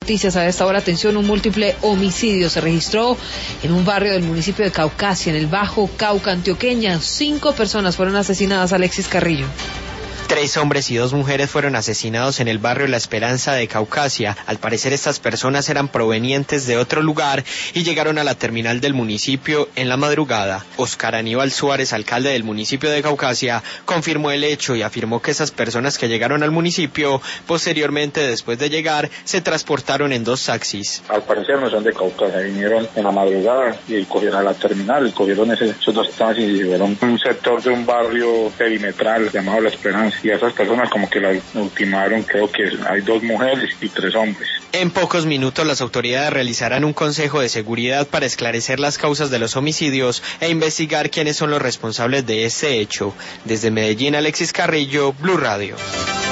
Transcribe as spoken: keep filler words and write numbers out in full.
Noticias a esta hora, atención, un múltiple homicidio se registró en un barrio del municipio de Caucasia, en el Bajo Cauca antioqueña. Cinco personas fueron asesinadas. Alexis Carrillo. Tres hombres y dos mujeres fueron asesinados en el barrio La Esperanza de Caucasia. Al parecer estas personas eran provenientes de otro lugar y llegaron a la terminal del municipio en la madrugada. Oscar Aníbal Suárez, alcalde del municipio de Caucasia, confirmó el hecho y afirmó que esas personas que llegaron al municipio, posteriormente después de llegar, se transportaron en dos taxis. Al parecer no son de Caucasia, vinieron en la madrugada y cogieron a la terminal, cogieron ese, esos dos taxis y llegaron a un sector de un barrio perimetral llamado La Esperanza. Y a esas personas como que las ultimaron, creo que hay dos mujeres y tres hombres. En pocos minutos las autoridades realizarán un consejo de seguridad para esclarecer las causas de los homicidios e investigar quiénes son los responsables de este hecho. Desde Medellín, Alexis Carrillo, Blue Radio.